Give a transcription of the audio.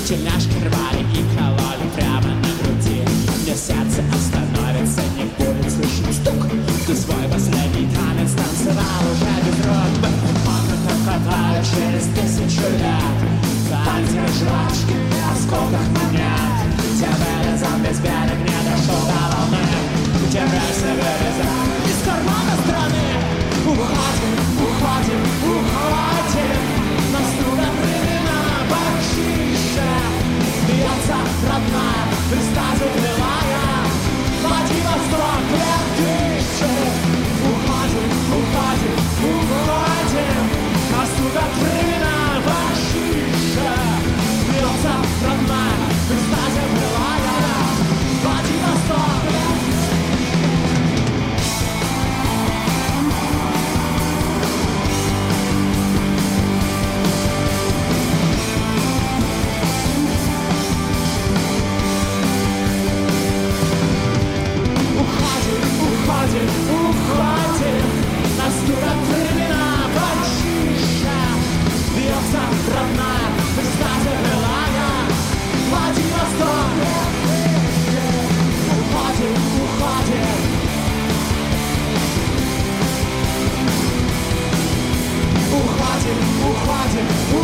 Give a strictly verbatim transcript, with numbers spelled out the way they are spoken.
Тельняшки рвали и кололи прямо на груди. Мне сердце остановится, не будет слышен стук. Ты свой последний танец танцевал уже без рук. Комната катает через тысячу лет. Танцы жвачки в осколках монет. Где вырезан без берег, не дошел до волны. Где рельсы вырезан из кармана страны. Уходим, уходим, уходим. Наступят времена почище. Бьется родная, экстазе милая. Владивосток, лет тысячи. Уходим, уходим, уходим. Наступят времена почище. Бьется родная, экстазе милая. Владивосток, лет Уходим, уходим, наступят времена почище. Бьется родная, экстазе былая. Владивосток, уходим, уходим. Уходим, уходим,